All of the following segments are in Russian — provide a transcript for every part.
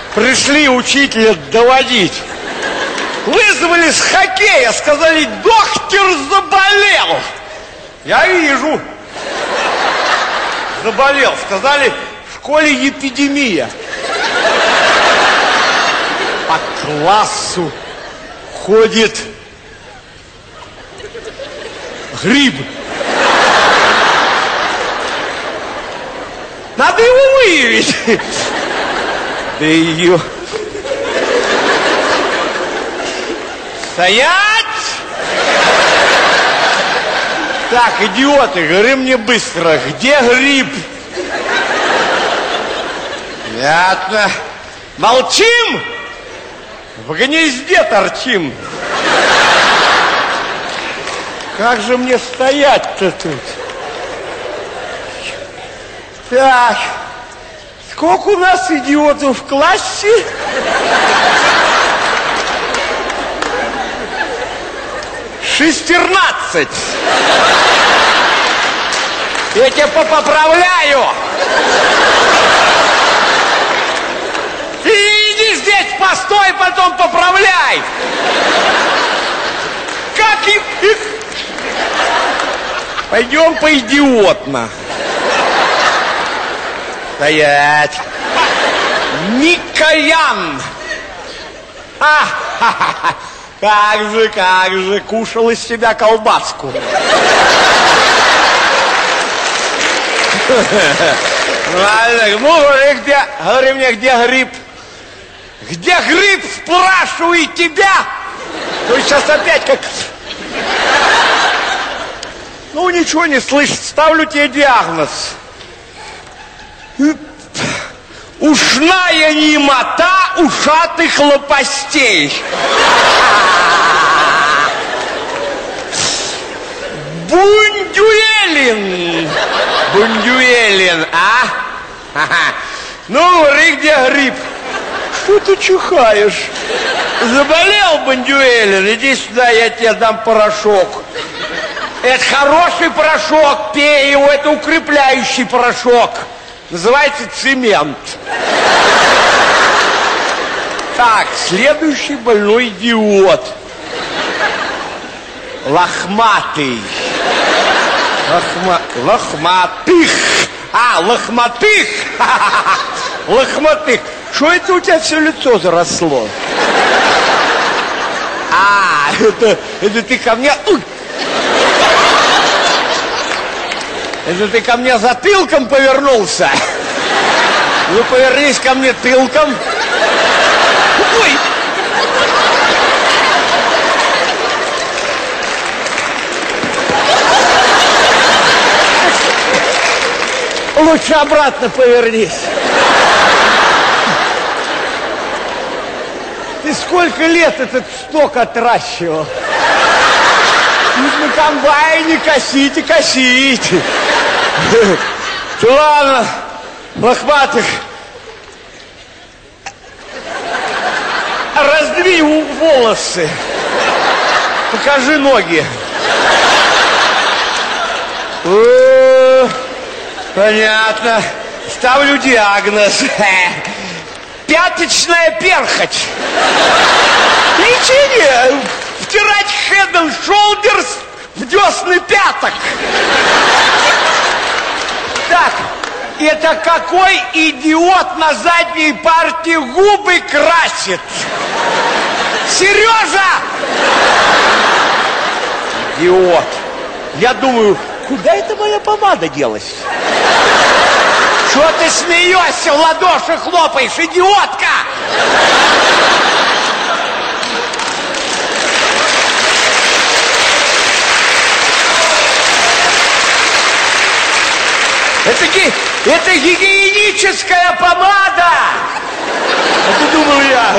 Пришли учителя доводить. Вызвали с хоккея, сказали, доктор заболел. Я вижу. Заболел. Сказали, в школе эпидемия. По классу ходит гриб. Надо его выявить. Да ее... Стоять! Так, идиоты, говори мне быстро, где гриб? Понятно. Молчим? В гнезде торчим. Как же мне стоять-то тут? Так, сколько у нас идиотов в классе? 14. Я тебя поправляю. Ты иди здесь, постой, потом поправляй. Как и... Пойдем поидиотно. Стоять. Микоян. Как же, кушал из себя колбаску. Ну, говори мне, где гриб? Где гриб, спрашиваю тебя? То сейчас опять как... Ну, ничего не слышит, ставлю тебе диагноз. Ушная немота ушатых лопастей. Бундюэлин. Бундюэлин, а? Ну, говори, где гриб? Что ты чихаешь? Заболел, Бундюэлин? Иди сюда, я тебе дам порошок. Это хороший порошок, пей его, это укрепляющий порошок. Называется цемент. Так, следующий больной идиот. Лохматый. Лохматых. Лохматых. Лохматых. Что это у тебя все лицо заросло? Это ты ко мне... Это ты ко мне затылком повернулся? Ну, повернись ко мне тылком. Ой! Лучше обратно повернись. Ты сколько лет этот сток отращивал? На комбайне косите, косите. Ладно, лохматых. Раздвинь волосы. Покажи ноги. Понятно. Ставлю диагноз. Пяточная перхоть. Лечение. Втирать head and shoulders в десны пяток. Так, это какой идиот на задней партии губы красит? Сережа! Идиот. Я думаю, куда эта моя помада делась? Что ты смеешься, в ладоши хлопаешь, идиотка? Это гигиеническая помада! А ты думал я...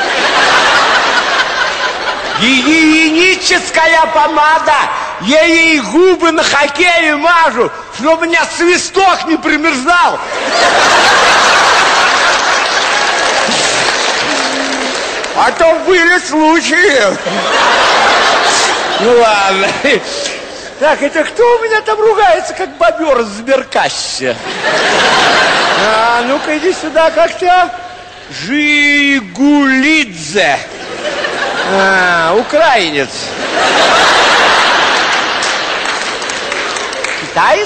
Гигиеническая помада! Я ей губы на хоккее мажу, чтобы у меня свисток не примерзал. А то были случаи. Ну ладно. Так, это кто у меня там ругается, как бобер в сберкассе? Ну-ка, иди сюда, как тебя? Жигулидзе. Украинец. Китаец?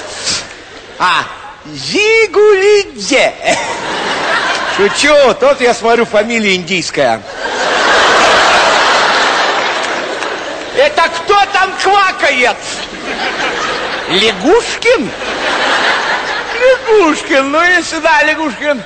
Жигулидзе. Шучу, тот, я смотрю, фамилия индийская. Это кто там квакает? Лягушкин? Лягушкин, ну и сюда, Лягушкин.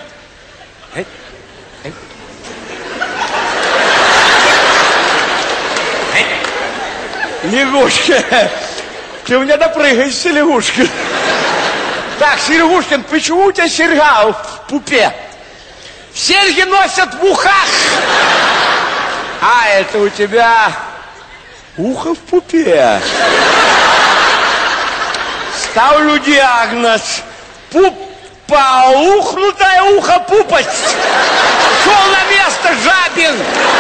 Лягушкин, ты у меня допрыгаешься, Лягушкин. Так, Лягушкин, почему у тебя серьга в пупе? Серьги носят в ухах. А, это у тебя ухо в пупе. Ставлю диагноз. Ухнутое ухо пупость. Шел на место, Жабин.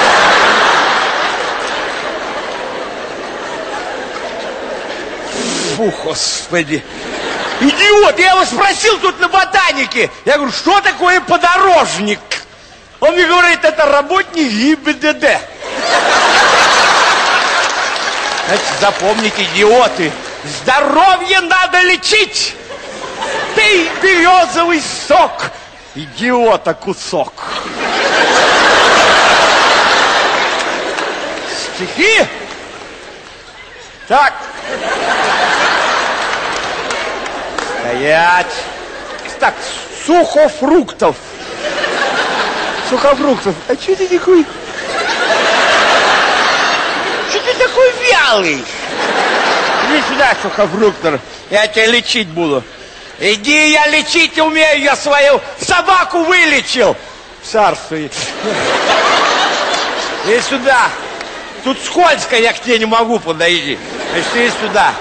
Фу, господи. Идиот, я его спросил тут на ботанике. Я говорю, что такое подорожник? Он мне говорит, это работник ГИБДД. Значит, запомните, идиоты, здоровье надо лечить. Пей березовый сок, идиота кусок. Стихи? Так. Стоять. Так, сухофруктов. Сухофруктов. А что ты такой? Что ты такой вялый? Иди сюда, сухофруктор. Я тебя лечить буду. Иди, я лечить умею. Я свою собаку вылечил. Царство. Иди сюда. Тут скользко, я к тебе не могу подойти. Значит, иди сюда.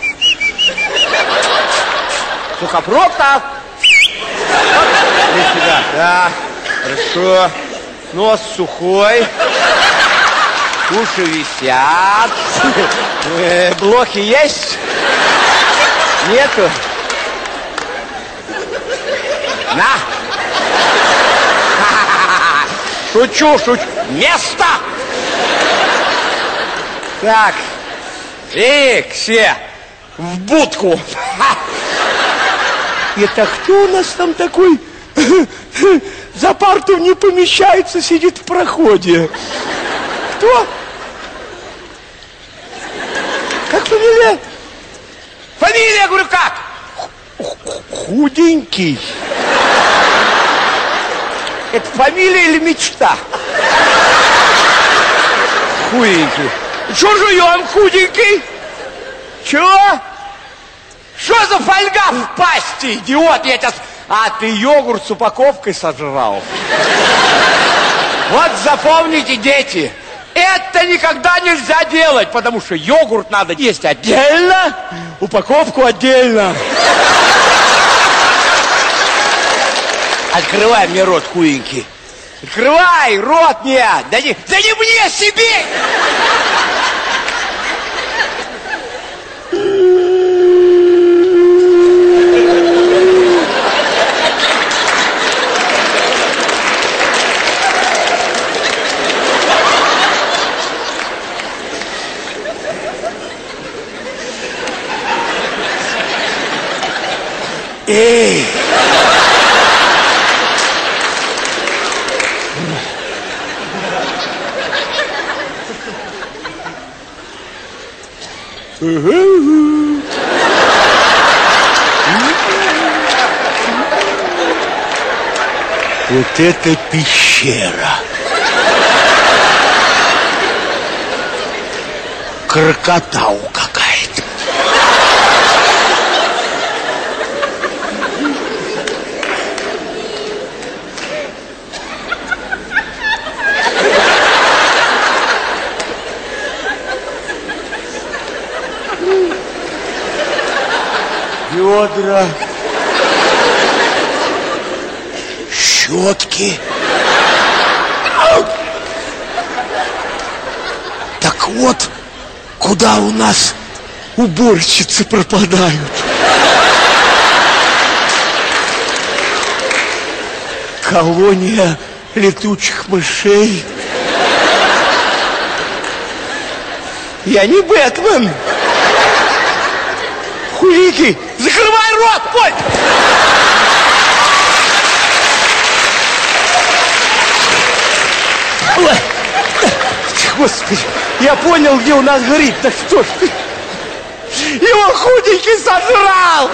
Сухофруктов. Иди сюда. Да, хорошо. Нос сухой. Уши висят. Блохи есть? Нету? На. Шучу, шучу. Место! Так. И все в будку. Это кто у нас там такой? За парту не помещается, сидит в проходе. Кто? Как фамилия? Фамилия, я говорю, как? Худенький. Это фамилия или мечта? Худенький. Что жуем, худенький? Чего? Что за фольга в пасти, идиот? Я сейчас... А ты йогурт с упаковкой сожрал. Вот запомните, дети, это никогда нельзя делать, потому что йогурт надо есть отдельно, упаковку отдельно. Открывай мне рот, хуенький. Открывай рот мне. Да не мне, себе. Эй! Вот это пещера. Крокотау какая-то. Ведра. Щетки. Так вот, куда у нас уборщицы пропадают. Колония летучих мышей. Я не Бэтмен. Хулики, закрывай рот, Поль! Господи, я понял, где у нас горит. Так что ж ты? Его худенький сожрал!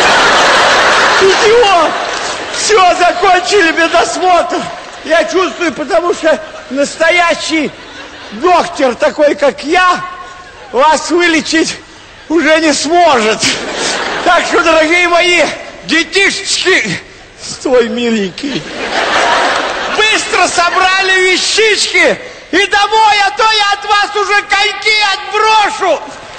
Идиот! Все, закончили медосмотр. Я чувствую, потому что настоящий доктор, такой как я, вас вылечить уже не сможет. Так что, дорогие мои детишечки, стой, миленький, быстро собрали вещички и домой, а то я от вас уже коньки отброшу.